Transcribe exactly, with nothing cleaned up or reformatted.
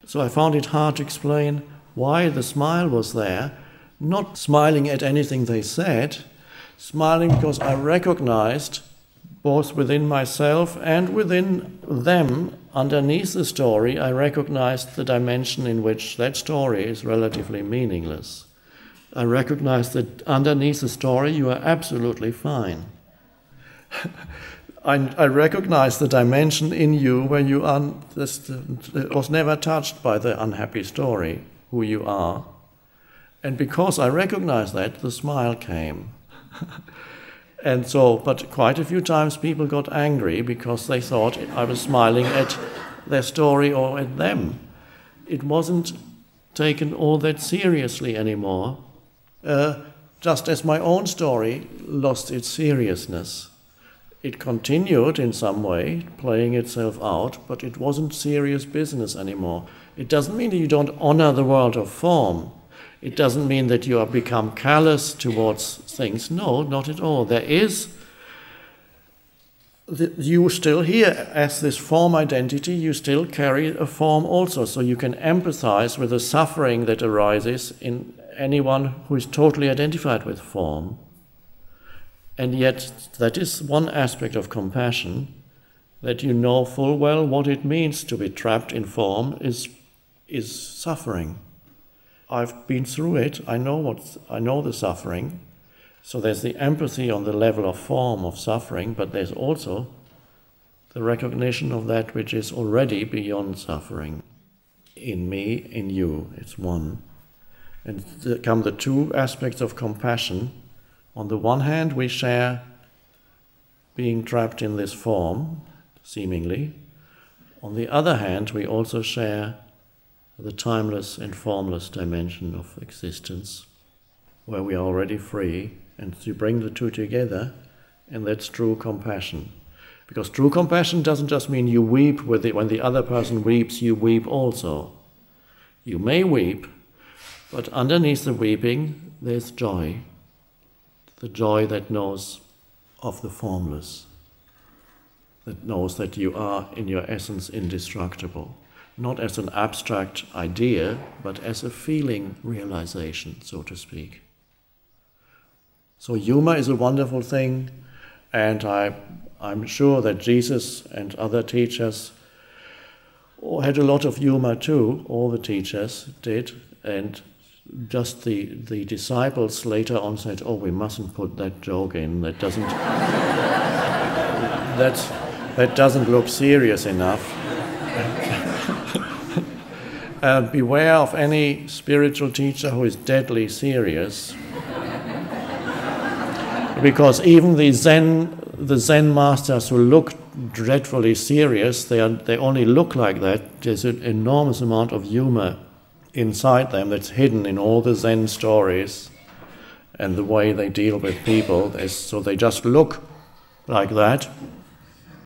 So I found it hard to explain why the smile was there, not smiling at anything they said, smiling because I recognized, both within myself and within them, underneath the story, I recognized the dimension in which that story is relatively meaningless. I recognized that underneath the story you are absolutely fine. I, I recognize the dimension in you where you are, this, was never touched by the unhappy story, who you are. And because I recognized that, the smile came. And so, but quite a few times people got angry because they thought I was smiling at their story or at them. It wasn't taken all that seriously anymore, uh, just as my own story lost its seriousness. It continued in some way, playing itself out, but it wasn't serious business anymore. It doesn't mean that you don't honor the world of form. It doesn't mean that you have become callous towards things. No, not at all. There is, the, you still here, as this form identity, you still carry a form also, so you can empathize with the suffering that arises in anyone who is totally identified with form. And yet, that is one aspect of compassion, that you know full well what it means to be trapped in form is, is suffering. I've been through it, I know what I know the suffering. So there's the empathy on the level of form of suffering, but there's also the recognition of that which is already beyond suffering. In me, in you, it's one. And there come the two aspects of compassion. On the one hand, we share being trapped in this form, seemingly. On the other hand, we also share the timeless and formless dimension of existence, where we are already free, and you bring the two together, and that's true compassion. Because true compassion doesn't just mean you weep with it. When the other person weeps, you weep also. You may weep, but underneath the weeping, there's joy, the joy that knows of the formless, that knows that you are, in your essence, indestructible. Not as an abstract idea, but as a feeling realization, so to speak. So humor is a wonderful thing, and I, I'm sure that Jesus and other teachers had a lot of humor too, all the teachers did, and just the, the disciples later on said, oh, we mustn't put that joke in, that doesn't, that's, that doesn't look serious enough. Uh, beware of any spiritual teacher who is deadly serious, because even the Zen, the Zen masters who look dreadfully serious, they are, they only look like that. There's an enormous amount of humor inside them that's hidden in all the Zen stories and the way they deal with people. There's, so they just look like that,